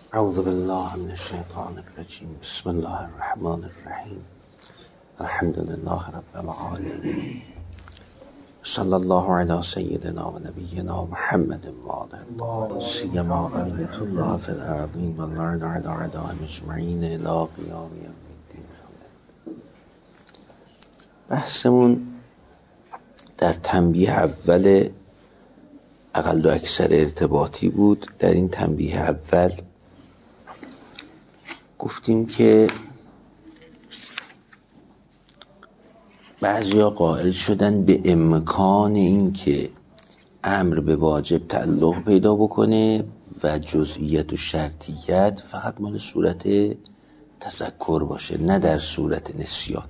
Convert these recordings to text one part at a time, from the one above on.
اعوذ بالله من الشیطان الرجیم. بسم الله الرحمن الرحیم. الحمد لله رب العالمین. صلی الله علی سیدنا و نبینا محمد و آله سیما امینة الله فی الارضین و اللعن علی اعدائهم اجمعین الی قیام یوم الدین. بحثمون در تنبیه اول اقل و اکثر ارتباطی بود. در این تنبیه اول گفتیم که بعضیا قائل شدن به امکان این که امر به واجب تعلق پیدا بکنه و جزئیت و شرطیت فقط مال صورت تذکر باشه، نه در صورت نسیان.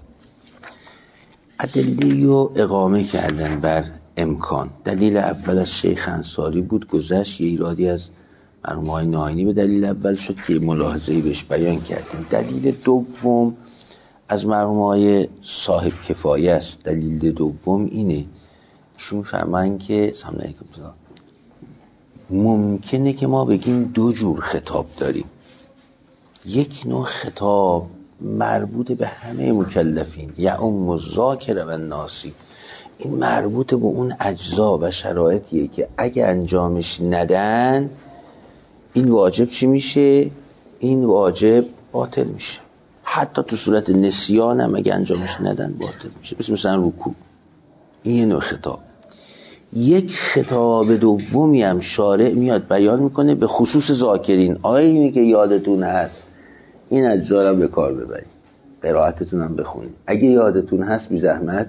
ادله رو اقامه کردن بر امکان. دلیل اول از شیخ انصاری بود، گذشت. یه ایرادی از مرحوم ناینی به دلیل اول شد که ملاحظه‌ای بهش بیان کردیم. دلیل دوم از مرحوم صاحب کفایه است. دلیل دوم اینه، ایشون می‌فرمایند که ممکنه که ما بگیم دو جور خطاب داریم. یک نوع خطاب مربوط به همه مکلفین، یعم الذاکر و الناسی. این مربوط به اون اجزا و شرایطیه که اگه انجامش ندن این واجب چی میشه؟ این واجب باطل میشه. حتی تو صورت نسیان هم اگه انجامش ندن باطل میشه، مثلا رکوع. این یه نوع خطاب. یک خطاب دومی هم شارع میاد بیان میکنه به خصوص ذاکرین. اینی که یادتون هست این اجزا رو به کار ببرید، قرائتتون هم بخونید. اگه یادتون هست بی زحمت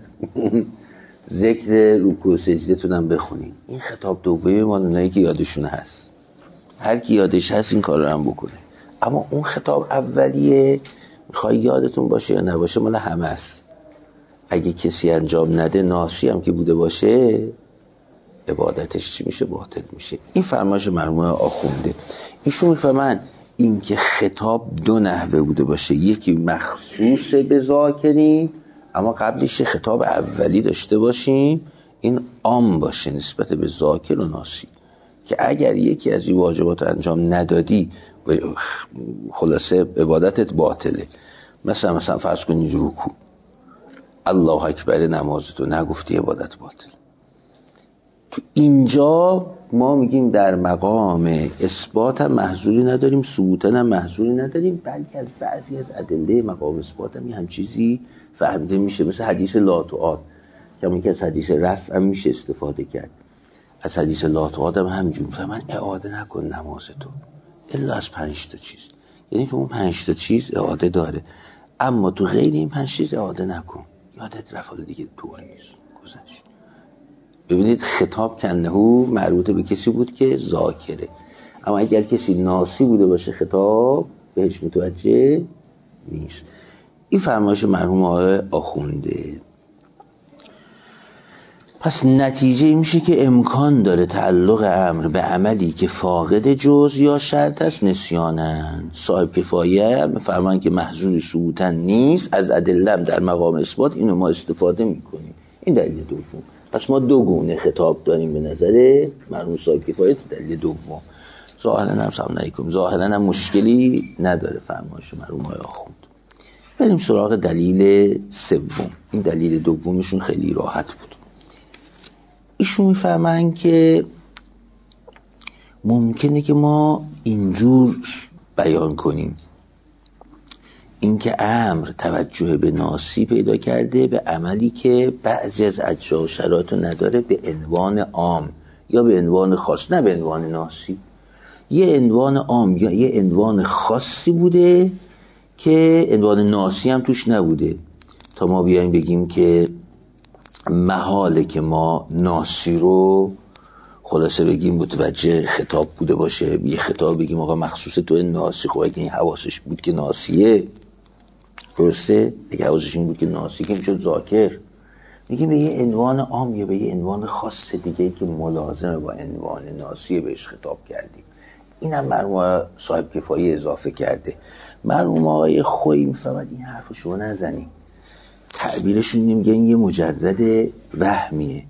ذکر رکوع و سجده‌تون هم بخونید. این خطاب دومی مال اونایی که یادشون هست. هر کی یادش هست این کار رو هم بکنه. اما اون خطاب اولیه میخوای یادتون باشه یا نباشه مال همه است. اگه کسی انجام نده، ناسی هم که بوده باشه، عبادتش چی میشه؟ باطل میشه. این فرمایش مرحوم آخونده. ایشون میفهمن این که خطاب دو نحوه بوده باشه، یکی مخصوص به ذاکرین اما قبلش خطاب اولی داشته باشیم، این عام باشه نسبت به ذاکر و ناسی، که اگر یکی از این واجبات انجام ندادی خلاصه عبادتت باطله. مثلا فرض کنید رکوع، الله اکبر نمازتو نگفتی، عبادت باطل. تو اینجا ما میگیم در مقام اثبات هم محظوری نداریم، ثبوت هم محظوری نداریم، بلکه از بعضی از ادله مقام اثبات هم چیزی فهمیده میشه، مثل حدیث لا تعاد، که از حدیث رفع هم میشه استفاده کرد. از حدیث لا تعاد هم همینجور میفهمن اعاده نکن نمازتو الا از 5 تا چیز. یعنی تو اون 5 تا چیز اعاده داره، اما تو غیر این 5 چیز اعاده نکن، یادت رفت دیگه طوری نیست، گذشت. ببینید خطاب کنه مربوط به کسی بود که ذاکره، اما اگر کسی ناسی بوده باشه خطاب بهش متوجه نیست. این فرمایش مرحوم آخونده. پس نتیجه میشه که امکان داره تعلق امر به عملی که فاقد جز یا شرط است نسیانن. صاحب کفایه میفرمان که محظور ثبوتن نیست. از ادلم در مقام اثبات اینو ما استفاده میکنیم. این دلیل دوم. پس ما دو گونه خطاب داریم به نظر مرحوم صاحب کفایه. دلیل دوم ظاهرا هم مشکلی نداره فرمایش مرحوم آخوند. بریم سراغ دلیل سوم. این دلیل دومشون خیلی راحت بود. ایشون میفهمن که ممکنه که ما اینجور بیان کنیم، اینکه امر توجه به ناسی پیدا کرده به عملی که بعضی از اجزا و شرایط نداره، به عنوان عام یا به عنوان خاص، نه به عنوان ناسی. یه عنوان عام یا یه عنوان خاصی بوده که عنوان ناسی هم توش نبوده، تا ما بیایم بگیم که محاله که ما ناسی رو خلاصه بگیم متوجه خطاب بوده باشه. یه خطاب بگیم آقا مخصوص تو ناسی، خب اگه این حواسش بود که ناسیه، درسته؟ اگه حواسش این بود که ناسی که میشد ذاکر. میگیم به یه عنوان عام یا به یه عنوان خاص دیگه که ملازمه با عنوان ناسی بهش خطاب کردیم. اینم مرحوم صاحب کفایه اضافه کرده. مرحوم آقای خویی میفهمد این حرف شما نزنید. تعبیرشون نمیگن یه مجرد وهمیه،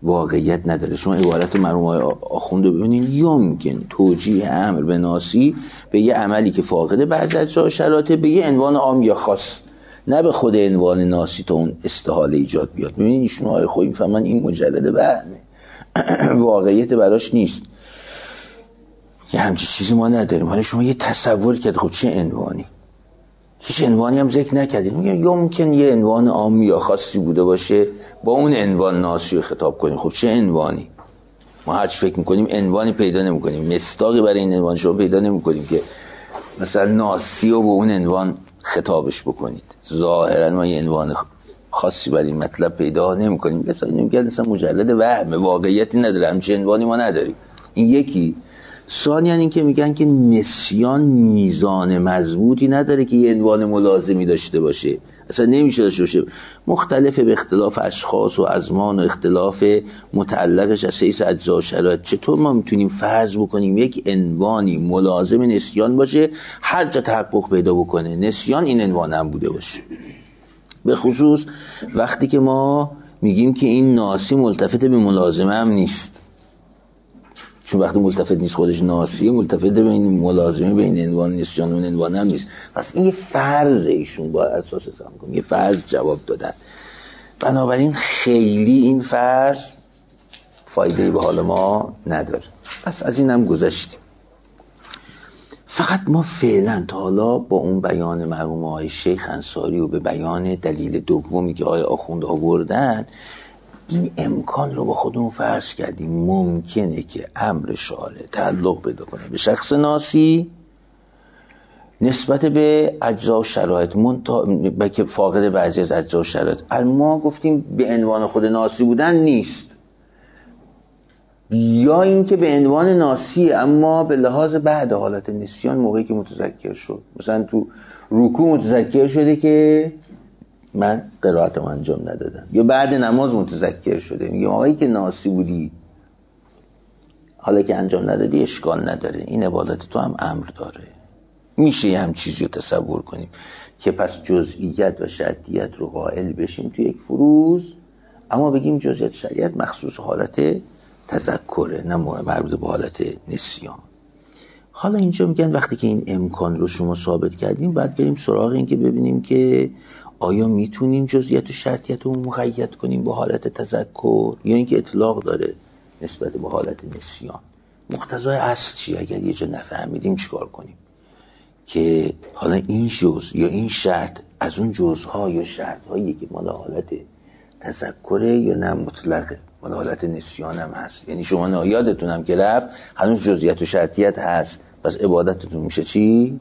واقعیت نداره. شما عبارت مرحوم آخوند رو ببینید، یمکن توجیه امر به ناسی به یه عملی که فاقد بعضی اجزا و شرایطه به یه عنوان عام یا خاص، نه به خود عنوان ناسی تا اون استحاله ایجاد بیاد. ببینید ایشون های خوبی میفهمن این مجرد وهمه، واقعیت براش نیست. یه همچین چیزی ما نداریم. حالا شما یه تصور کرد، خب چه عنوانی؟ هیچ عنوانی هم ذکر نکردید. میگم یمکن یه عنوان عام یا خاصی بوده باشه با اون عنوان ناسی رو خطاب کنیم. خب چه عنوانی؟ ما هرچی فکر میکنیم عنوانی پیدا نمیکنیم، مصداقی برای این عنوان شما پیدا نمیکنیم که مثلا ناسی رو با اون عنوان خطابش بکنید. ظاهرا ما یه عنوان خاصی برای این مطلب پیدا نمیکنیم. مثلا مجرد وهم، واقعیتی نداره، همچین عنوانی ما نداریم. این یکی. ثانیاً این که میگن که نسیان میزان مضبوطی نداره که یه عنوان ملازمی داشته باشه، اصلا نمیشه داشته باشه. مختلفه به اختلاف اشخاص و ازمان و اختلاف متعلقش از حیث اجزا و شرایط. چطور ما میتونیم فرض بکنیم یک عنوانی ملازم نسیان باشه هر جا تحقق پیدا بکنه نسیان این عنوان هم بوده باشه؟ به خصوص وقتی که ما میگیم که این ناسی ملتفت به ملازمه هم نیست، چون وقتی ملتفت نیست خودش ناسیه، ملتفت به این ملازمه، به این عنوان نسیان اون عنوان هم نیست. پس این یه فرض، ایشون با اساس فهم کنیم یه فرض جواب دادن. بنابراین خیلی این فرض فایده‌ای به حال ما نداره. پس از این هم گذشتیم. فقط ما فعلا تا حالا با اون بیان مرحوم آقای شیخ انصاری و به بیان دلیل دومی که آقای آخوند آوردن، این امکان رو با خودمون فرض کردیم ممکنه که امر شارع تعلق پیدا کنه به شخص ناسی نسبت به اجزا و شرایط، که فاقد بعضی از اجزا و شرایط. ما گفتیم به عنوان خود ناسی بودن نیست، یا این که به عنوان ناسی اما به لحاظ بعد حالت نسیان موقعی که متذکر شد، مثلا تو رکوع متذکر شده که من قرائتم انجام ندادم، یا بعد نماز متذکر شده، میگم آقایی که ناسی بودی حالا که انجام ندادی اشکال نداره، این عبادت تو هم امر داره. میشه یه هم چیزی رو تصور کنیم که پس جزئیت و شرطیت رو قائل بشیم تو یک فروض، اما بگیم جزئیت شرطیت مخصوص حالت تذکره، نه مربوط به حالت نسیان. حالا اینجا میگن وقتی که این امکان رو شما ثابت کردیم بعد بریم سراغ این که ببینیم که آیا میتونیم جزئیات و شرطیت رو مقید کنیم با حالت تذکر یا اینکه اطلاق داره نسبت به حالت نسیان. مقتضای اصل چیه؟ اگر یه جا نفهمیدیم چیکار کنیم که حالا این جزء یا این شرط از اون جزءها یا شرطهایی که مال حالت تذکره یا نه مطلقه مال حالت نسیان هم هست. یعنی شما یادتون هم که رفت هنوز جزئیات و شرطیت هست، پس عبادتتون میشه چی؟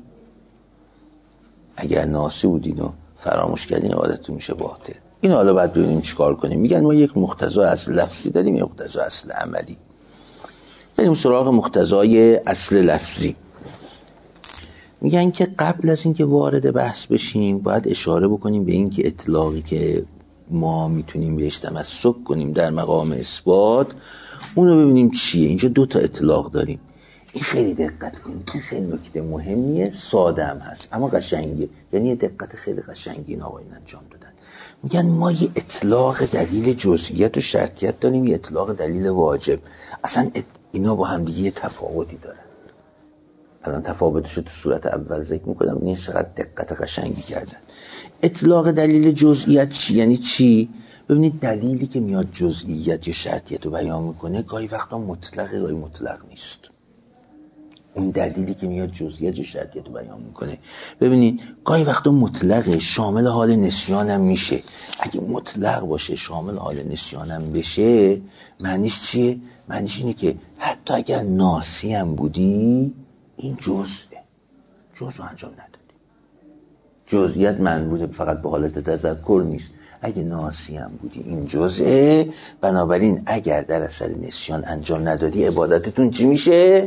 اگر ناسی بودین و فراموش کردین عبادتتون میشه باطل. این حالا باید ببینیم چیکار کنیم. میگن ما یک مقتضای اصل لفظی داریم، یک مقتضای اصل عملی. بریم سراغ مقتضای اصل لفظی. میگن که قبل از اینکه وارد بحث بشیم باید اشاره بکنیم به این که اطلاقی که ما میتونیم بهش تمسک کنیم در مقام اثبات اون رو ببینیم چیه. اینجا 2 تا اطلاق داریم. این خیلی دقت کنید، این خیلی نکته مهمیه، ساده هم هست اما قشنگه، یعنی یه دقت خیلی قشنگی این آقایون انجام دادن. میگن ما یه اطلاق دلیل جزئیت و شرطیت داریم، یه اطلاق دلیل واجب. اصلا اینا با هم دیگه یه تفاوتی دارن. الان تفاوتش رو تو صورت اول ذکر میکنم، این چقدر دقت قشنگی کردن. اطلاق دلیل جزئیت چی؟ یعنی چی؟ ببینید دلیلی که میاد جزئیت یا شرطیت رو بیان میکنه گاهی وقتا مطلقه گاهی مطلق نیست. اون دلیلی که میاد جزئیات و شرطیت رو بیان میکنه، ببینید گاهی وقتا مطلقه شامل حال نسیان هم میشه. اگه مطلق باشه شامل حال نسیان هم بشه معنیش چیه؟ معنیش اینه که حتی اگر ناسی هم بودی این جزء انجام ندادی. جزئیت منبوط فقط به حالت تذکر نیست، اگه ناسی هم بودی این جزءه. بنابراین اگر در اثر نسیان انجام ندادی عبادتتون چی میشه؟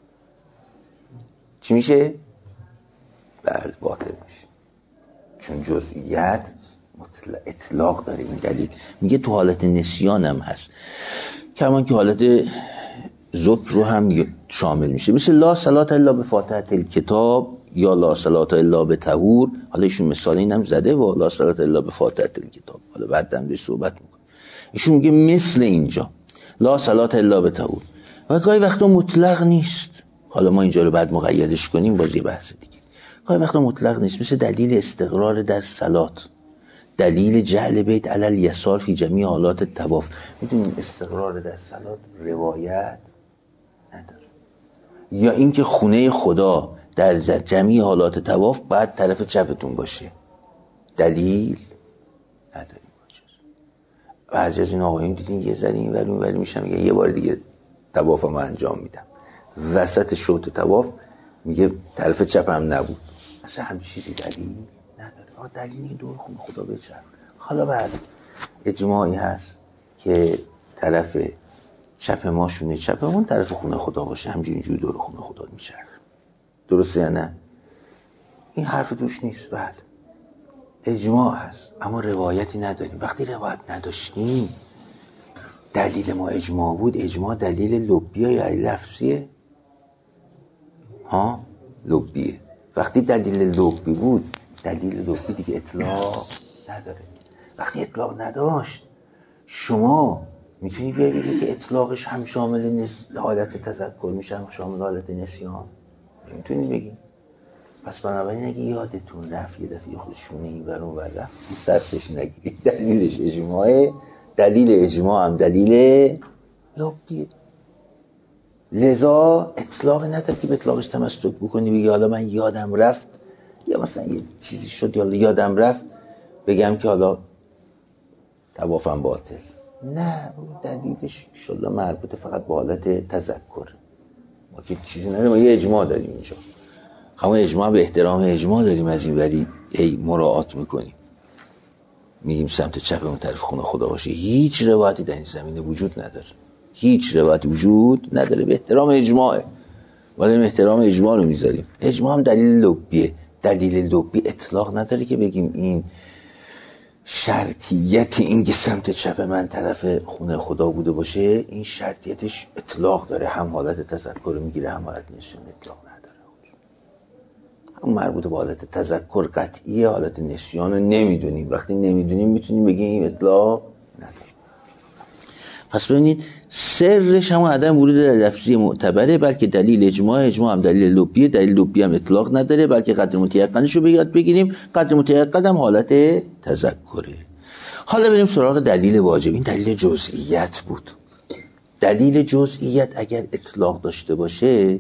چی میشه؟ بله باطل میشه، چون جزئیت اطلاق داره. این دلیل میگه تو حالت نسیان هم هست، کمان که حالت ذکر رو هم شامل میشه، مثل لا صلات الا بفاتحه الکتاب یا لا صلات الا بطهور. حالا ایشون مثال اینم زده و لا صلات الا بفاتحه الکتاب، حالا بعد هم بهش صحبت میکنه. ایشون میگه مثل اینجا لا صلات الا بطهور. و گاهی وقتا مطلق نیست. حالا ما اینجا رو بعد مقیدش کنیم باز یه بحث دیگه. گاهی وقتا مطلق نیست، مثل دلیل استقرار در صلات، دلیل جعل بیت علی الیسار فی جمیع حالات الطواف. میدونیم استقرار در صلات روایت نداره، یا اینکه خونه خدا در جمیع حالات طواف باید طرف چپتون باشه، دلیل نداریم. بعضی از این آقایون دیدین یه ذره این ولی میشم میگه یه بار دیگه طوافم انجام میدم، وسط شوط طواف میگه طرف چپم نبود. اصلا هم چیزی دلیل نداره. دلیلی دور خونه خدا بچرخ. حالا بعد اجماعی هست که طرف چپ ما شونه چپمون طرف خونه خدا باشه، همینجوری دور خونه خدا میچرخه. درسته یا نه؟ این حرف توش نیست. بعد اجماع هست اما روایتی نداریم. وقتی روایت نداشتیم، دلیل ما اجماع بود. اجماع دلیل لبیه یا لفظیه؟ لبیه. وقتی دلیل لبی بود، دلیل لبی دیگه اطلاق نداره. وقتی اطلاق نداشت، شما میتونی بگی که اطلاقش هم شامل حالت تذکر میشه هم شامل حالت نسیان، میتونی بگی. پس بنابراین اگه یادتون رفت یه دفعه خودشونه این ورون ور رفت سرتش نگیرید، دلیلش اجماعه. دلیل اجماع هم دلیل لبیه. لذا اطلاق نداره که به اطلاقش تمسک بکنی بگی حالا من یادم رفت، یا مثلا یه چیزی شد یا یادم رفت بگم که حالا طوافم باطل. نه، دلیلش انشالله مربوط فقط به حالت تذکر. ما که چیزی نداریم، ما یه اجماع داریم اینجا. همون اجماع به احترام اجماع داریم، از این وری مراعات میکنیم، میگیم سمت چپمون طرف خونه خدا باشه. هیچ روایتی در این زمینه وجود نداره، هیچ روایتی وجود نداره. به احترام اجماعه، ولی احترام اجماع رو میذاریم. اجماع هم دلیل لبیه. دلیل لبی اطلاق نداره که بگیم این شرطیت این که سمت چپ من طرف خونه خدا بوده باشه، این شرطیتش اطلاق داره، هم حالت تذکر میگیره هم حالت نسیان. اطلاق نداره. هم مربوط به حالت تذکر قطعیه، حالت نسیان رو نمیدونیم. وقتی نمیدونیم میتونیم بگیم این اطلاق نداره. پس ببینید سرش هم عدم ورود در لفظی معتبره، بلکه دلیل اجماع هم دلیل لبیه. دلیل لبی هم اطلاق نداره، بلکه قدر متیقنش رو بگیریم. قدر متیقن هم حالت تذکره. حالا بریم سراغ دلیل واجب. این دلیل جزئیت بود. دلیل جزئیت اگر اطلاق داشته باشه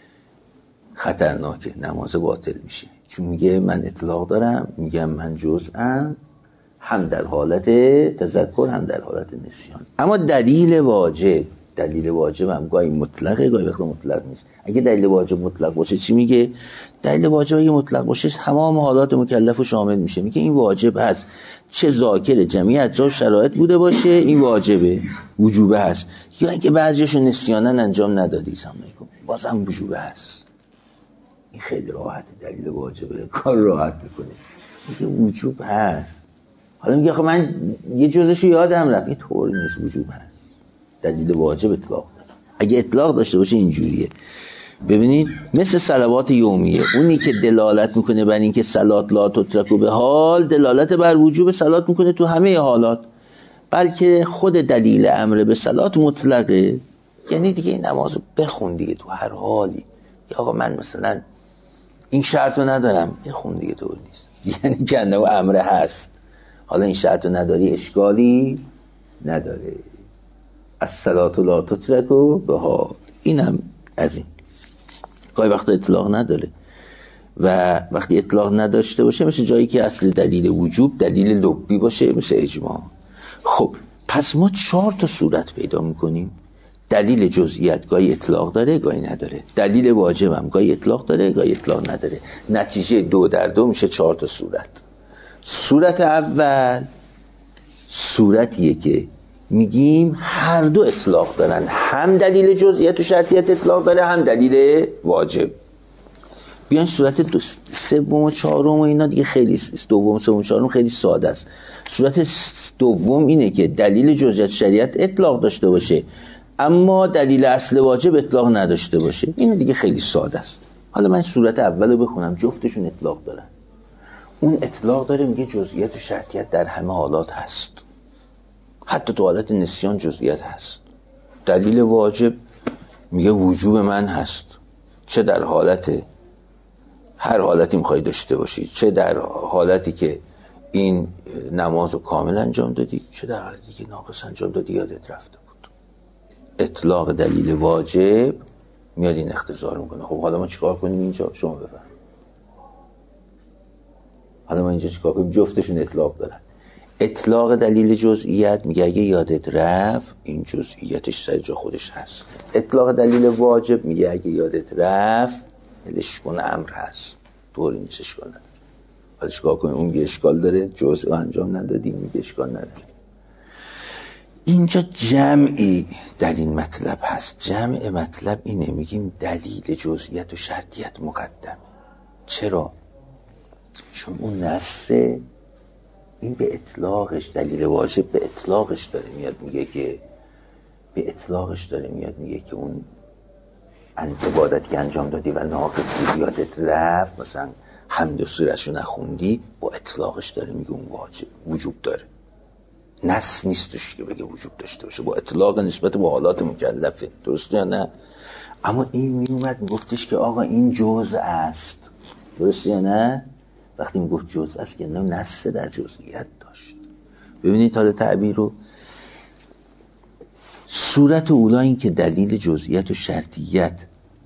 خطرناکه، نماز باطل میشه. چون میگه من اطلاق دارم، میگم من جزءم، هم در حالت تذکر هم در حالت نسیان. اما دلیل واجب هم گاهی مطلقه گاهی وقتا مطلق نیست. اگه دلیل واجب مطلق باشه چی میگه؟ دلیل واجب اگه مطلق باشه تمام حالات مکلف رو شامل میشه. میگه این واجب هست، چه ذاکر جمعی اجزا و شرایط بوده باشه این واجبه، وجوبه هست. یا اینکه بعضیشو نسیانن انجام ندادی سامعیکم، بازم وجوبه هست. این خیلی راحته، دلیل واجبه، کار راحت میکنه. میگه وجوب هست. حالا میگه خب من یه جزشو یادم رفت، این طور نیست، وجوب هست. دلیل واجب اطلاق داره. اگه اطلاق داشته باشه اینجوریه. ببینید مثل صلوات یومیه، اونی که دلالت میکنه بر این که صلات لا تترک به حال، دلالت بر وجوب صلات میکنه تو همه حالات. بلکه خود دلیل امر به صلات مطلقه، یعنی دیگه این نماز بخون دیگه تو هر حالی. یا آقا من مثلا این شرطو ندارم، بخون دیگه، طور نیست. یعنی که انه امر هست، حالا این شرطو نداری اشکالی نداره. الصلاة لا تترک به حال. اینم از این. گاهی وقتا اطلاق نداره و وقتی اطلاق نداشته باشه مثل جایی که اصل دلیل وجوب دلیل لبی باشه، مثل اجماع. خب پس ما 4 تا صورت پیدا میکنیم. دلیل جزئیت گاهی اطلاق داره گاهی نداره. دلیل واجب هم گاهی اطلاق داره گاهی اطلاق نداره. نتیجه 2 در 2 میشه 4 تا صورت. صورت اول صورتیه که میگیم هر دو اطلاق دارن، هم دلیل جزئیت و شرطیت اطلاق داره هم دلیل واجب. بیان صورت سوم و چهارم و اینا دیگه خیلی دوم سوم چهارم خیلی ساده است. صورت دوم اینه که دلیل جزئیت شریعت اطلاق داشته باشه اما دلیل اصل واجب اطلاق نداشته باشه. این دیگه خیلی ساده است. حالا من صورت اولو بخونم، جفتشون اطلاق دارن. اون اطلاق داره میگه جزئیت و شرطیت در همه حالات هست، حتی تو حالت نسیان جزئیت هست. دلیل واجب میگه وجوب من هست، چه در حالت هر حالتی میخوای داشته باشی، چه در حالتی که این نماز رو کامل انجام دادی، چه در حالتی که ناقص انجام دادی یادت رفته بود. اطلاق دلیل واجب میاد این اختزار میکنه. خب حالا ما چیکار کنیم اینجا؟ شما بفرمایید. حالا ما اینجا چیکار کنیم؟ جفتشون اطلاق دارن. اطلاق دلیل جزئیت میگه اگه یادت رفت این جزئیتش سر جا خودش هست. اطلاق دلیل واجب میگه اگه یادت رفت هلش کن امر هست، طوری نیست، اشکال نداره. حالا چیکار کنیم؟ اون میگه اشکال داره، جزء رو انجام ندادیم، میگه اشکال نداره. اینجا جمعی در این مطلب هست. جمع مطلب اینه، میگیم دلیل جزئیت و شرطیت مقدمه. چرا؟ چون اون نص این به اطلاقش، دلیل واجب به اطلاقش داره میاد میگه که اون عبادتی انجام دادی و ناقص بود یادت رفت، مثلا حمد و سوره‌شو نخوندی، با اطلاقش داره میگه اون واجب وجوب داره. نص نیستش که بگه وجوب داشته باشه، با اطلاق نسبت به حالات مکلفه. درسته یا نه؟ اما این میومد میگفتش که آقا این جزء است. درسته یا نه؟ وقتی میگفت جزء است که نه نص در جزئیت داشت. ببینید حالا تعبیر رو، صورت اولا این که دلیل جزئیت و شرطیت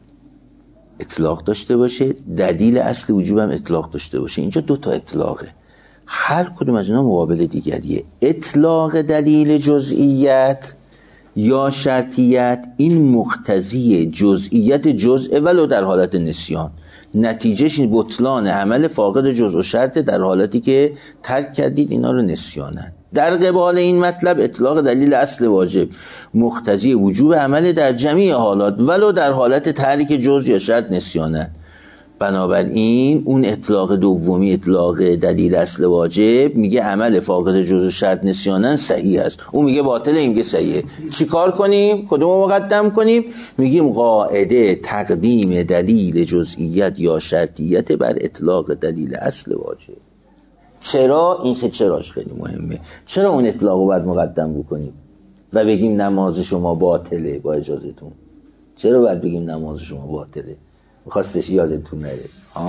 اطلاق داشته باشه، دلیل اصل وجوب هم اطلاق داشته باشه. اینجا دوتا اطلاقه، هر کدوم از اینا مقابل دیگریه. اطلاق دلیل جزئیت یا شرطیت این مقتضی جزئیت جزء ولو در حالت نسیان، نتیجهش بطلان عمل فاقد جزء و شرط در حالتی که ترک کردید اینا رو نسیانن. در قبال این مطلب اطلاق دلیل اصل واجب مقتضی وجوب عمل در جمیع حالات ولو در حالت ترک جزء یا شرط نسیانن. بنابراین اون اطلاق دومی، اطلاق دلیل اصل واجب، میگه عمل فاقد جزء و شرط نسیانن صحیح است. اون میگه باطله، این میگه صحیحه. چی کار کنیم؟ کدومو مقدم کنیم؟ میگیم قاعده تقدیم دلیل جزئیت یا شرطیت بر اطلاق دلیل اصل واجب. چرا؟ این که چراش خیلی مهمه. چرا اون اطلاق رو باید مقدم بکنیم و بگیم نماز شما باطله؟ با اجازهتون چرا باید بگیم نماز شما باطله؟ میخواستش یادتون نره.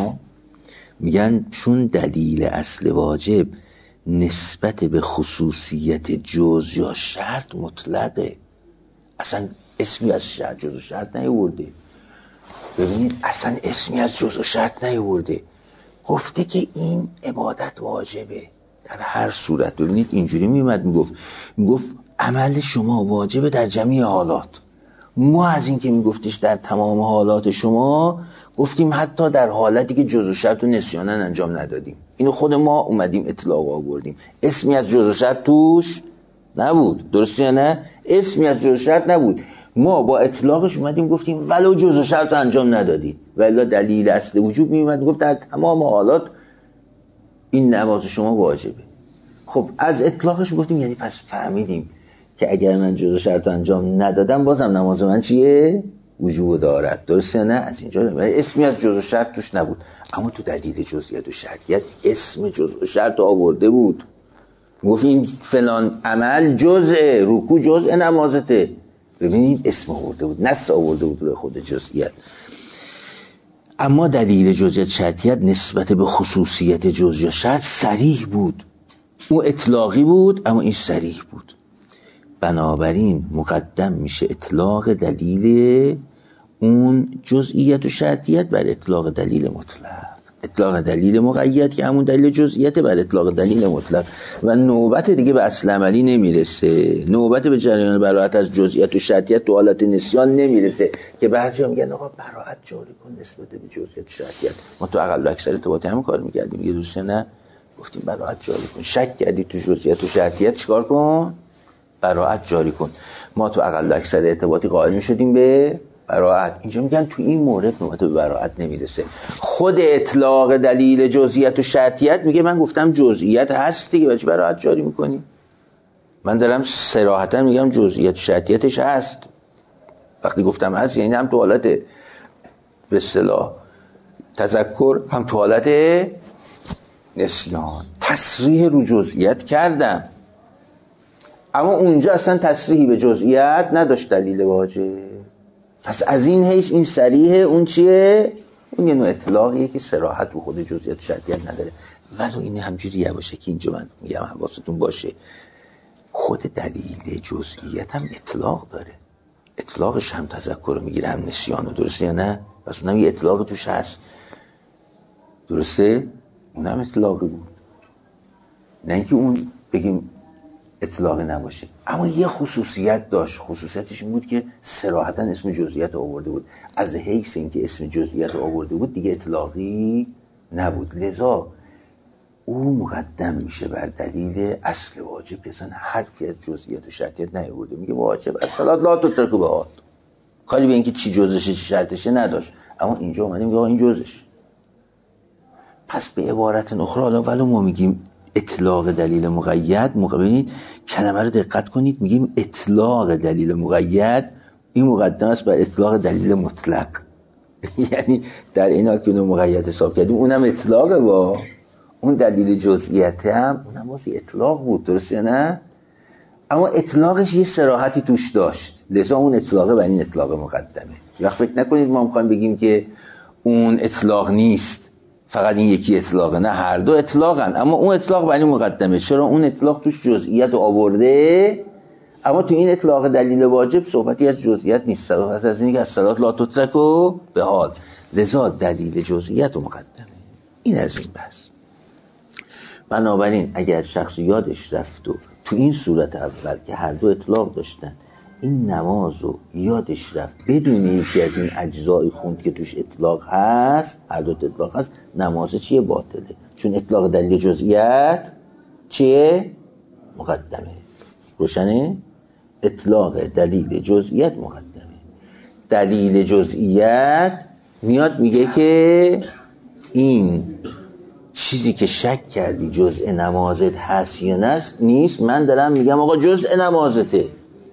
میگن چون دلیل اصل واجب نسبت به خصوصیت جزء یا شرط مطلقه، اصلا اسمی از شرط جزء و شرط نیورده. ببینید اصلا اسمی از جزء و شرط نیورده، گفته که این عبادت واجبه در هر صورت. ببینید اینجوری میگفت عمل شما واجبه در جمیع حالات. ما از این که میگفتش در تمام حالات شما، گفتیم حتی در حالتی که جزء و شرط و نسیاناً انجام ندادیم. اینو خود ما اومدیم اطلاق آوردیم، اسمی از جزء و شرط توش نبود. درسته یا نه؟ اسمی از جزء و شرط نبود. ما با اطلاقش اومدیم گفتیم ولو جزء و شرط رو انجام ندادی، ولی دلیل اصل وجوب میومد گفت در تمام حالات این نماز شما واجبه. خب از اطلاقش گفتیم یعنی پس فهمیدیم که اگر من جزء و شرط انجام ندادم بازم نماز من چیه؟ وجوب دارد. درسته نه؟ از اینجا اسمی از جزء و شرط توش نبود، اما تو دلیل جزئیت و شرطیت اسم جزء و شرط آورده بود. گفت این فلان عمل جزء، رکوع جزء نمازته. ببینید اسم آورده بود، نص آورده بود روی خود جزئیت. اما دلیل جزئیت شرطیت نسبت به خصوصیت جزء یا شرط صریح بود. اون اطلاقی بود اما این صریح بود. بنابراین مقدم میشه اطلاق دلیل اون جزئیت و شرطیت بر اطلاق دلیل مطلق. اطلاق دلیل مقید که همون دلیل جزئیت بر اطلاق دلیل مطلق، و نوبت دیگه به اصل عملی نمیرسه، نوبت به جریان براءت از جزئیت و شرطیت تو حالت نسیان نمیرسه که بعضیا میگن آقا براءت جاری کن نسبت به جزئیت و شرطیت. ما تو اقل و اکثر ارتباطی همین کار میکردیم. یه دوست نه گفتیم براءت جاری کن، شک کردی تو جزئیت و شرطیت چیکار کن؟ براءت جاری کن. ما تو اقل و اکثر ارتباطی قائل میشدیم به براءت. اینجا میگن تو این مورد نوبت به براءت نمیرسه. خود اطلاق دلیل جزئیت و شرطیت میگه من گفتم جزئیت هست دیگه، بچه براءت جاری میکنی؟ من دارم صراحتا میگم جزئیت و شرطیتش هست. وقتی گفتم هست یعنی هم تو حالت به اصطلاح تذکر هم تو حالت نسیان تصریح رو جزئیت کردم. اما اونجا اصلا تصریحی به جزئیات نداشت دلیل واجب. پس از این حیث این صریحه. اون چیه؟ اون یه نوع اطلاقیه که صراحت رو خود جزئیات و شرطیت نداره. ولو این همجوری یواشه که اینجا من میگم حواستون باشه، خود دلیل جزئیات هم اطلاق داره. اطلاقش هم تذکر رو میگیره، هم نسیان رو. درسته یا نه؟ پس اونم یه اطلاق توش هست. درسته؟ اونم اطلاقی بود، نه اینکه اون بگیم اطلاق نباشه. اما یه خصوصیت داشت. خصوصیتش این بود که صراحتاً اسم جزئیات آورده بود. از حیث اینکه اسم جزئیات آورده بود دیگه اطلاقی نبود، لذا او مقدم میشه بر دلیل اصل واجب که اصلا حرفی از جزئیات و شرطیات نیاورده. میگه واجب الصلاة لا تترک بها، کاری به اینکه چی جزشه چی شرطشه نداشت. اما اینجا اومده میگه این جزش. پس به عبارت اخرى، حالا ولو ما میگیم اطلاق دلیل مقید، ببینید کلمه رو دقت کنید، میگیم اطلاق دلیل مقید، این مقدم است بر اطلاق دلیل مطلق. یعنی در این حال که اونو مقید حساب کردیم، اونم اطلاقه، با اون دلیل جزئیت هم اونم واسه اطلاق بود. درسته نه؟ اما اطلاقش یه صراحتی توش داشت، لذا اون اطلاقه بر این اطلاق مقدمه. وقت فکر نکنید ما میخوایم بگیم که اون اطلاق نیست، فقط این یکی اطلاقه. نه، هر دو اطلاقن، اما اون اطلاق بر این مقدمه. چرا؟ اون اطلاق توش جزئیت آورده، اما تو این اطلاق دلیل واجب صحبتی از جزئیت نیست. پس از اینی که الصلاة لا تترک بها، لذا دلیل جزئیت مقدمه. این از این بحث. بنابراین اگر شخص یادش رفت و تو این صورت اول که هر دو اطلاق داشتن، این نماز رو یادش رفت بدون یکی از این اجزای خوند که توش اطلاق هست، هر دو اطلاق هست، نماز چیه؟ باطله. چون اطلاق دلیل جزئیت چیه؟ مقدمه. روشنه؟ اطلاق دلیل جزئیت مقدمه. دلیل جزئیت میاد میگه که این چیزی که شک کردی جزء نمازت هست یا نیست، من دارم میگم آقا جزء نمازته،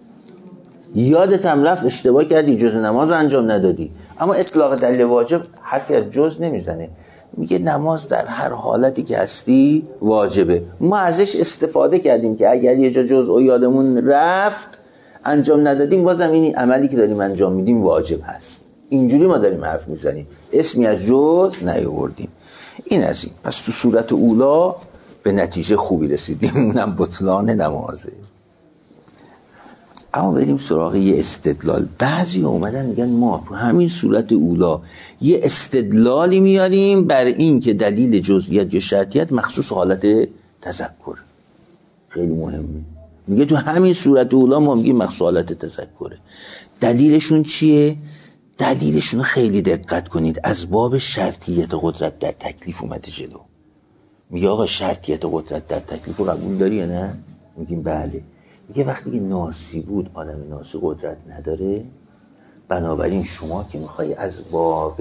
یادت هم رفت اشتباه کردی جزء نماز انجام ندادی. اما اطلاق دلیل واجب حرفی از جزء نمیزنه، میگه نماز در هر حالتی که هستی واجبه. ما ازش استفاده کردیم که اگر یه جا جزء یادمون رفت انجام ندادیم، بازم این عملی که داریم انجام میدیم واجب هست. اینجوری ما داریم حرف میزنیم، اسمی از جزء نیاوردیم. این از این. پس تو صورت اولا به نتیجه خوبی رسیدیم، اونم بطلان نمازه. اما بریم سراغ یه استدلال. بعضی اومدن میگن ما تو همین صورت اولا یه استدلالی میاریم بر این که دلیل جزئیت یا شرطیت مخصوص حالت تذکر. خیلی مهمه. میگه تو همین صورت اولا ما میگیم مخصوص حالت تذکره. دلیلشون چیه؟ دلیلشون خیلی دقت کنید، از باب شرطیت قدرت در تکلیف اومده جلو. میگه آقا شرطیت قدرت در تکلیف رو قبول داری یا نه؟ میگیم بله. میگه وقتی که ناسی بود، آدم ناسی قدرت نداره، بنابراین شما که میخوای از باب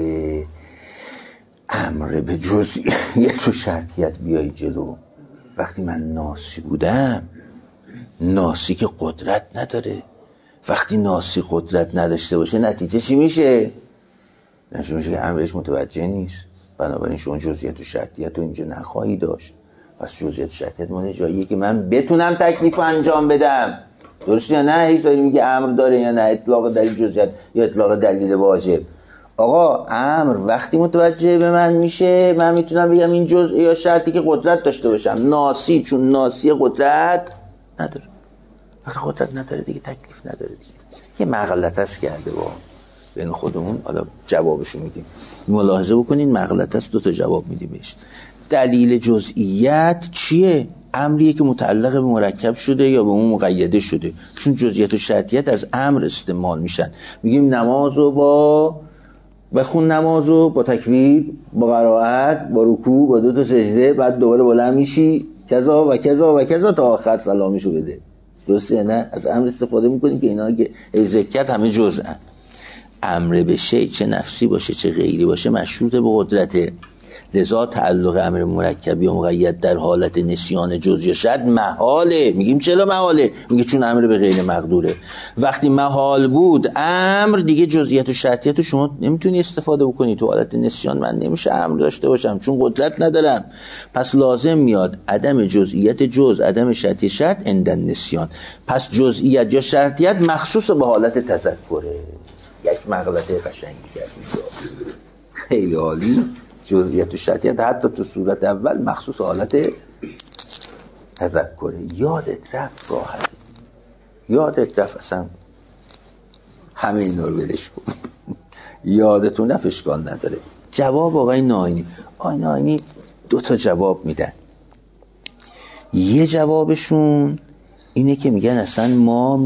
امر به جزئیت و شرطیت بیای جلو، وقتی من ناسی بودم، ناسی که قدرت نداره، وقتی ناسی قدرت نداشته باشه نتیجه چی میشه؟ نتیجه میشه که امرش متوجه نیست، بنابراین شما جزئیات و شرطیت رو اینجا نخواهی داشت. پس جزئیات و شرطیت مال جاییه که من بتونم تکلیف انجام بدم. درسته یا نه؟ هیچ داری میگه امر داره یا نه، اطلاق دلیل جزئیات یا اطلاق دلیل واجب. آقا امر وقتی متوجه به من میشه، من میتونم بگم این جزء یا شرطی که قدرت داشته باشم. ناسی چون ناسی قدرت نداره، وقتی قدرت نداره دیگه تکلیف نداره دیگه. یه مغلطه است کرده با بین خودمون، حالا جوابشو میدیم. ملاحظه بکنین مغلطه است، 2 تا جواب میدیم بهش. دلیل جزئیت چیه؟ امریه که متعلق به مرکب شده یا به اون مقیده شده، چون جزئیات و شرطیت از امر استعمال میشن. میگیم نمازو با بخون، نمازو با تکبیر، با قرائت، با رکوع، با 2 تا سجده، بعد دوباره بلند میشی کذا و کذا و کذا تا آخر سلامیشو بده. درسته نه؟ از امر استفاده میکنیم که اینا که ذکر همه جزءن. امر به شیء چه نفسی باشه چه غیری باشه مشروط به قدرته. لذا تعلق امر مرکب یا مقید در حالت نسیان جزئی یا شرط محاله. میگیم چرا محاله؟ میگه چون امر به غیر مقدوره. وقتی محال بود امر، دیگه جزئیات و شرطیت رو شما نمیتونی استفاده بکنی. تو حالت نسیان من نمیشه امر داشته باشم چون قدرت ندارم. پس لازم میاد عدم جزئیت جز، عدم شرطی شرط اندن نسیان. پس جزئیت یا شرطیت مخصوص به حالت تذکره. یک مغلطه قشنگی کردید، خیلی عالی. جزئیات و شرطیت حتی تو صورت اول مخصوص حالت تذکره. یادت رفت راحت، یادت رفت اصلا همه اینا رو ولش کن. یادتون رفت اشکال نداره. جواب آقای ناینی، آقای ناینی 2 تا جواب میدن. یه جوابشون اینه که میگن اصلا ما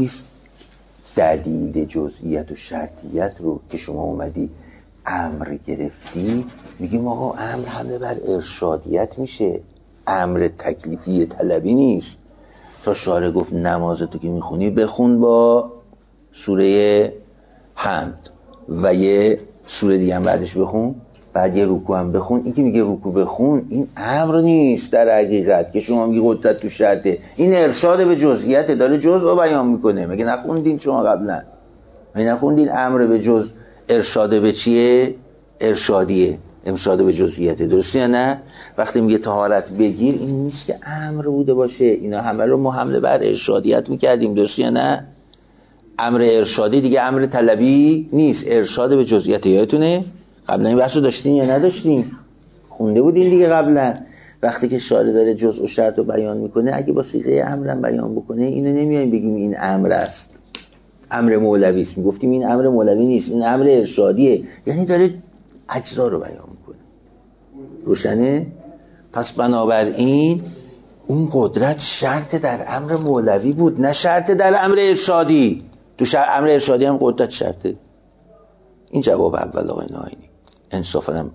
دلیل جزئیت و شرطیت رو که شما اومدی امر گرفتی، میگیم آقا امر حمله بر ارشادیت میشه، امر تکلیفی طلبی نیست. تا شارع گفت نمازتو که میخونی بخون با سوره حمد و یه سوره دیگه هم بعدش بخون، بعد یه رکوع هم بخون. این که میگه رکوع بخون این امر نیست در حقیقت که شما میگی قدرت تو شرطه، این ارشاد به جزئیت، داره جزء رو بیان میکنه. مگه نخوندین شما قبلا؟ مگه نخوندین امر به جز ارشاد به چیه؟ ارشادیه، ارشاد به جزئیت، درسته یا نه؟ وقتی میگه طهارت بگیر، این نیست که امر بوده باشه. اینا همه رو ما حمله بر ارشادیت میکردیم، درسته یا نه؟ امر ارشادی دیگه امر طلبی نیست، ارشاد به جزئیت. یادتونه قبلا این بحثو داشتین یا نداشتین؟ خونده بودین دیگه قبلا. وقتی که شارع داره جزء و شرط رو بیان میکنه، اگه با صیغه امرم بیان بکنه، اینو نمیایم بگیم این امر است، امر مولوی است. میگفتیم این امر مولوی نیست، این امر ارشادیه، یعنی داره اجزا رو بیان میکنه. روشنه؟ پس بنابراین اون قدرت شرط در امر مولوی بود، نه شرط در امر ارشادی. تو امر ارشادی هم قدرت شرطه. این جواب اول آقای ناینی. انصافا هم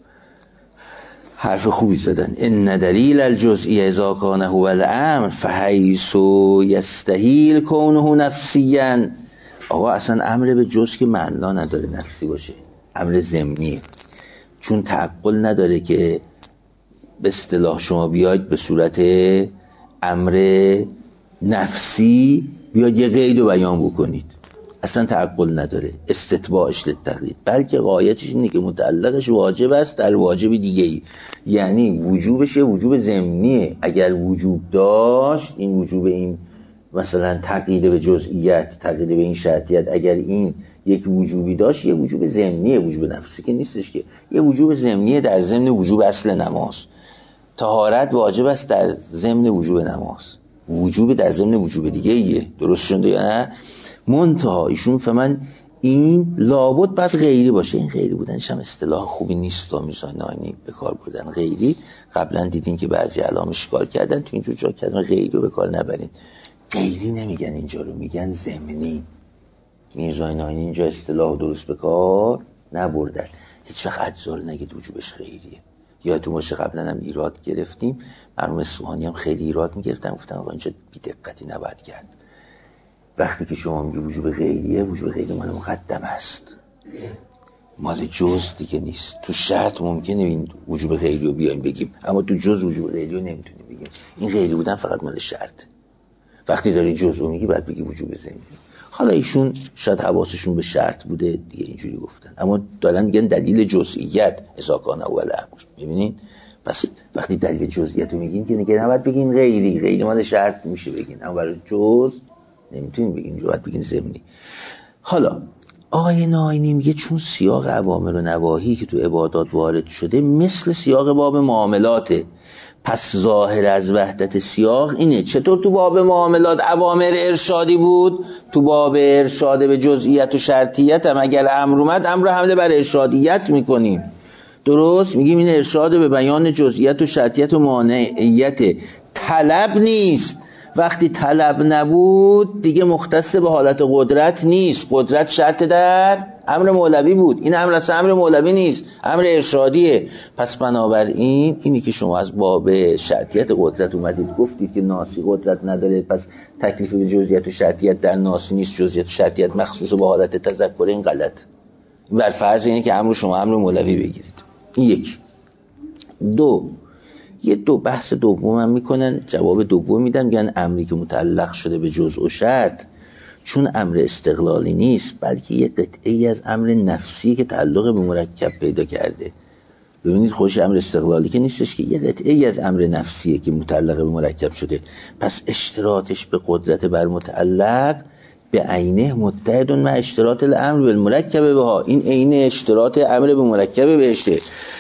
حرف خوبی زدن. ان دلیل الجزئی اذا کان هو الامر فحیث یستحیل کونه نفسیا. آقا اصلا امر به جز که معنا نداره نفسی باشه، امر ضمنیه. چون تعقل نداره که به اصطلاح شما بیاید به صورت امر نفسی بیاید یه قید رو بیان بکنید، اصلا تعقل نداره. استتباعش للتقلید، بلکه غایتش اینه که متعلقش واجب است در واجب دیگه ای، یعنی وجوبش وجوب ضمنیه. اگر وجوب داشت، این وجوب، این مثلا تقیید به جزئیت، تقیید به این شرطیت، اگر این یک وجوبی داشت، یه وجوب ضمنیه، وجوب نفسی که نیستش که، یه وجوب ضمنیه در ضمن وجوب اصل نماز. طهارت واجب است در ضمن وجوب نماز، وجوب در ضمن وجوب دیگه ایه. درست شده یا نه؟ منتها ایشون فهمن این لابد باید غیری باشه. این غیری بودنش هم اصطلاح خوبی نیست، میزان ناینی به کار بردن غیری. قبلا دیدین که بعضی علام اشکال کردن، تو اینجور جا کردن غیری رو به کار نبرین. غیری نمیگن اینجا رو، میگن ضمنی. میزان ناینی اینجا اصطلاح درست به کار نبردن. هیچ وقت اجزا رو نگید وجوبش غیریه. یادتون باشه قبلا هم ایراد گرفتیم، مرحوم اصفهانی هم خیلی ایراد میگرفتن، گفتن آقا اینجا بی دقتی نباید کرد. وقتی که شما میگی وجوب غیریه، وجوب غیری مال مقدم است، مال جز دیگه نیست. تو شرط ممکنه این وجوب غیری رو بیایم بگیم، اما تو جز وجوب غیری رو نمیتونیم بگیم. این غیری بودن فقط مال شرط. وقتی داری جز رو میگی باید بگی وجوب ضمنی. حالا ایشون شاید حواسشون به شرط بوده دیگه اینجوری گفتن، اما دارن میگن دلیل جزئیت اذا کان اول امر. میبینین؟ پس وقتی دلیل جزئیت رو میگین که نگه نباید بگین غیری، غیری مال شرط میشه بگین، اما برای جز نمیتونین بگین، باید بگین ضمنی. حالا آقای ناینی میگه چون سیاق اوامر و نواهی که تو عبادات وارد شده مثل سیاق باب معاملاته، پس ظاهر از وحدت سیاق اینه. چطور تو باب معاملات اوامر ارشادی بود، تو باب ارشاد به جزئیت و شرطیت هم اگر امر اومد، امر حمله بر ارشادیت میکنیم. درست میگیم این ارشاد به بیان جزئیت و شرطیت و مانعیت، طلب نیست. وقتی طلب نبود دیگه مختص به حالت قدرت نیست. قدرت شرط در امر مولوی بود، این امر اصلا امر مولوی نیست، امر ارشادیه. پس بنابراین اینی که شما از باب شرطیت قدرت اومدید گفتید که ناسی قدرت نداره، پس تکلیف به جزئیت و شرطیت در ناسی نیست، جزئیت و شرطیت مخصوص به حالت تذکر، این غلط. بر فرض اینه که امر شما امر مولوی بگیرید. این یک. دو بحث دوم هم میکنن، جواب دوم میدن، میگن امری که متعلق شده به جزء و شرط چون امر استقلالی نیست بلکه یه قطعه‌ای از امر نفسی که تعلق به مرکب پیدا کرده. ببینید خودش امر استقلالی که نیستش، که یه قطعه‌ای از امر نفسیه که متعلق به مرکب شده، پس اشتراطش به قدرت بر متعلق به عینه متحد مع اشتراط الامر بالمرکب بها. این عین اشتراط امر به مرکب بهشته.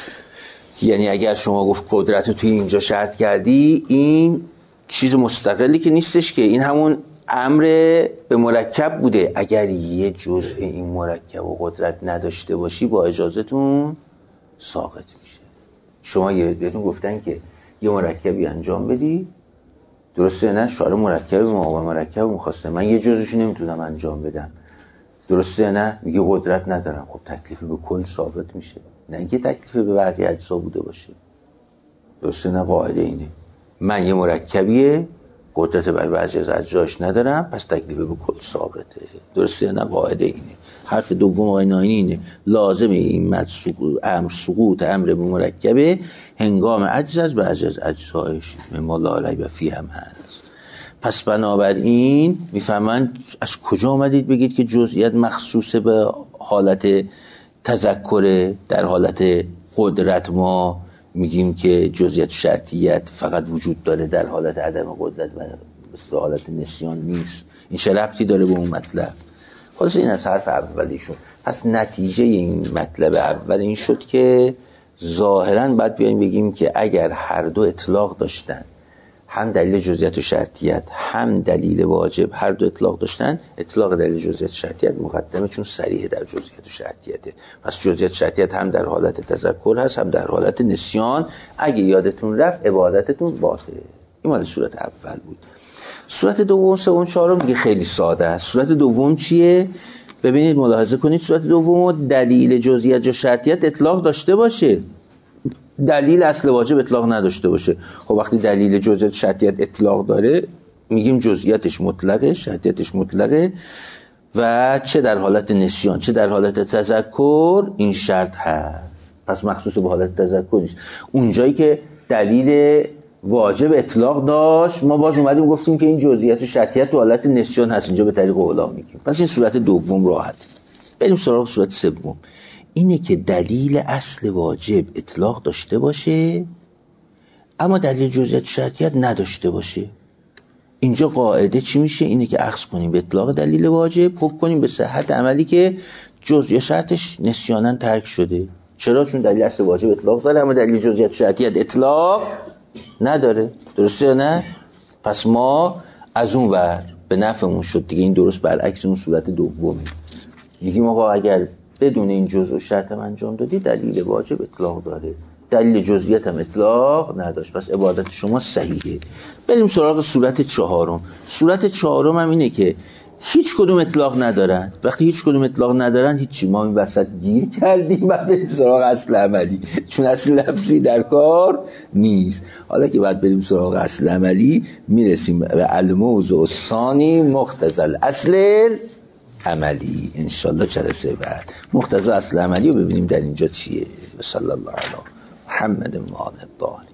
یعنی اگر شما گفت قدرت رو توی اینجا شرط کردی، این چیز مستقلی که نیستش، که این همون امر به مرکب بوده. اگر یه جزء این مرکب و قدرت نداشته باشی با اجازتون ساقط میشه. شما بهتون گفتن که یه مرکبی انجام بدی، درسته نه؟ شارع مرکب ما مرکب می‌خواسته، من یه جزءشو نمیتونم انجام بدم، درسته نه؟ میگه قدرت ندارم. خب تکلیف به کل ثابت میشه، نه اینکه تکلیف به بقیه اجزا بوده باشه، درسته نه؟ قاعده اینه، من یه مرکبیه قدرت بر بعضی از اجزاش ندارم، پس تکلیف به کل ثابته، درسته نه؟ قاعده اینه. حرف دوم آقای ناینی اینه، لازم این سقوط امر به مرکبه هنگام عجز از بعضی از اجزایش، ما لا ریب فیه هم هست. پس بنابراین میفهمن از کجا آمدید بگید که جزئیات مخصوص به حالت تذکره، در حالت قدرت ما میگیم که جزئیات شرطیت فقط وجود داره، در حالت عدم قدرت و مثل حالت نسیان نیست. این چه ربطی داره به اون مطلب؟ خلاص این از حرف اولیشون. پس نتیجه این مطلب اول این شد که ظاهراً باید بیایم بگیم که اگر هر دو اطلاق داشتن، هم دلیل جزئیات و شرطیت هم دلیل واجب، هر دو اطلاق داشتن، اطلاق دلیل جزئیات و شرطیت مقدمه، چون صریح در جزئیات و شرطیته. پس جزئیات و شرطیت هم در حالت تذکر هست هم در حالت نسیان. اگه یادتون رفت عبادتتون باطله. این مال صورت اول بود. صورت دوم، سوم، چهارم دیگه خیلی ساده است. صورت دوم چیه؟ ببینید ملاحظه کنید، صورت دوم دلیل جزئیات و شرطیت اطلاق داشته باشه، دلیل اصل واجب اطلاق نداشته باشه. خب وقتی دلیل جزئیات شرطیت اطلاق داره میگیم جزئیاتش مطلقه، شرطیتش مطلقه، و چه در حالت نسیان چه در حالت تذکر این شرط هست. پس مخصوص به حالت تذکر نیست. اونجایی که دلیل واجب اطلاق داشت ما باز اومدیم گفتیم که این جزئیات و شرطیت تو حالت نسیان هست، اینجا به طریق اولا میگیم. پس این صورت دوم راحت. بریم سراغ صورت سوم. اینه که دلیل اصل واجب اطلاق داشته باشه اما دلیل جزئیات شرطیت نداشته باشه. اینجا قاعده چی میشه؟ اینه که اخذ کنیم به اطلاق دلیل واجب، حکم کنیم به صحت عملی که جزء شرطش نسیاناً ترک شده. چرا؟ چون دلیل اصل واجب اطلاق داره اما دلیل جزئیات شرطیت اطلاق نداره، درسته یا نه؟ پس ما از اون ور به نفعمون شد دیگه. این درست برعکس اون صورت دومه. میگیم آقا اگر بدون این جزء و شرط هم انجام دادی دلیل واجب اطلاق داره، دلیل جزئیات هم اطلاق نداشت، پس عبادت شما صحیحه. بریم سراغ صورت چهارم. صورت چهارم هم اینه که هیچ کدوم اطلاق ندارن. وقتی هیچ کدوم اطلاق ندارن هیچی، ما این وسط گیر کردیم و بریم سراغ اصل عملی، چون اصل لفظی در کار نیست. حالا که بعد بریم سراغ اصل عملی میرسیم به الموضوع الثانی مقتضی الاصل عملی. انشالله جلسه بعد مقتضی اصل عملی رو ببینیم در اینجا چیه. صلی الله علیه محمد و آله الطاهرین.